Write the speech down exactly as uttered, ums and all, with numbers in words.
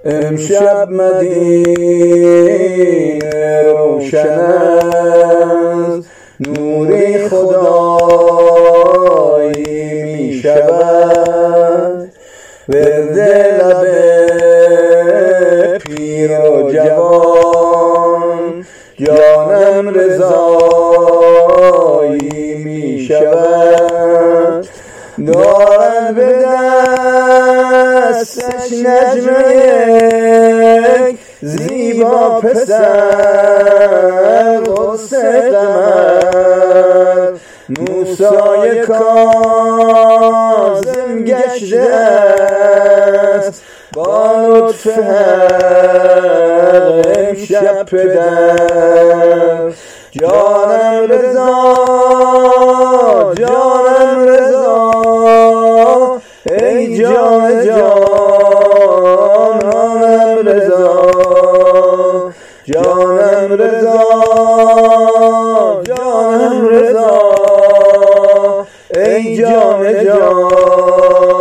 امشب مدینه روشن است، نوری خدایی می شود. ورد لب پیر و جوان، جانم رضایی می شود. دارد به دستش نجمه یک زیبا پسر، قرص قمر موسای کاظم گشته است. با لطف حق امشب پدر، جانم رضا جانم رضا ای جان جانانم رضا، جانم رضا جانم رضا ای جان جان